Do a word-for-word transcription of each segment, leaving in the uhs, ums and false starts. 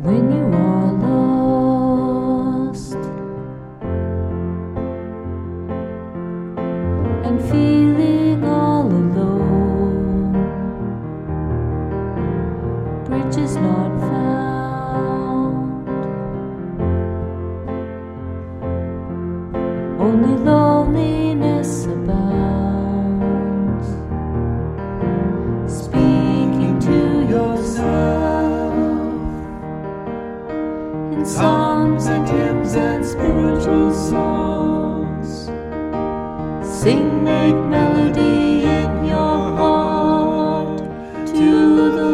When you are lost and feeling all alone, bridges not found, only loneliness abounds. Speaking to yourself in psalms and hymns and spiritual songs, sing, make melody in your heart to the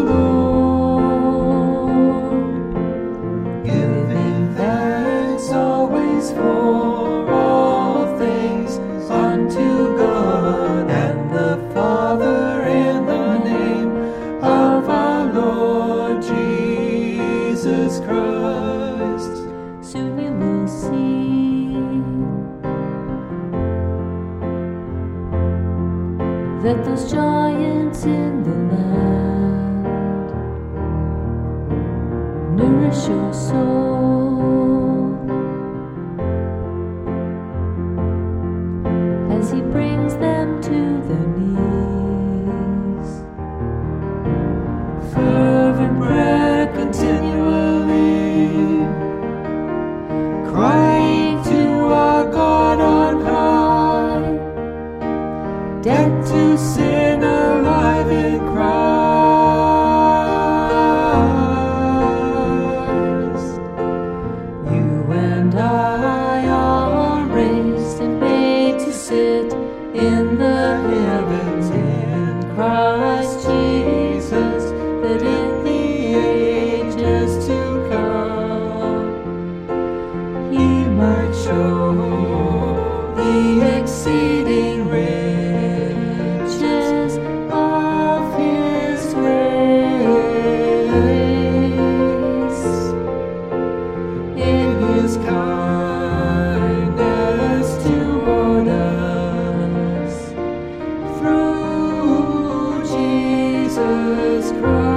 Lord, giving thanks always for all things unto God and the Father, in the name of our Lord Jesus Christ. Soon you will see that those giants in the land nourish your soul as He brings them to their knees. Fervent prayer continually, crying to our God on high, dead to sin, alive in Christ. You and I are raised and made to sit in the heavens in Christ Jesus, that in the ages to come He might show the exceeding riches of His grace in His kindness toward us through Jesus Christ.